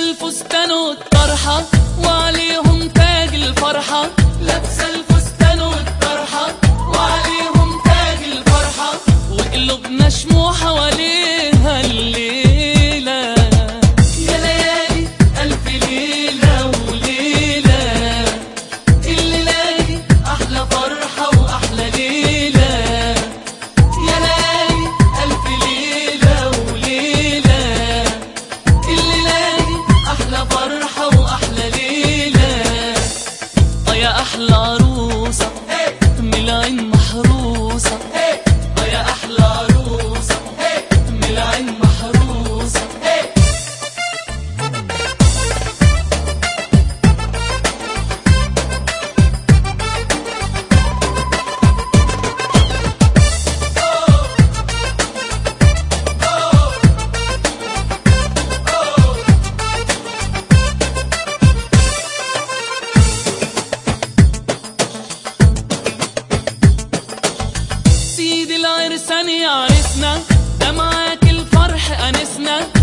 الفستان والطرحة وعليهم تاج الفرحة، لابسة الفستان والطرحة وعليهم تاج الفرحة، وقلوبنا شموع حواليها الليلة. يا ليالي ألف ليلة وليلة، الليلة دي أحلى فرحة وأحلى ليلة. يا ليالي ألف ليلة وليلة، الليلة دي أحلى فرحة وأحلى ليلة. يا أحلى عروسة من العين محروسة، يا أحلى عروسة من العين محروسة. سيد العرسان يا عرسنا، ده معاك الفرح أنسنا.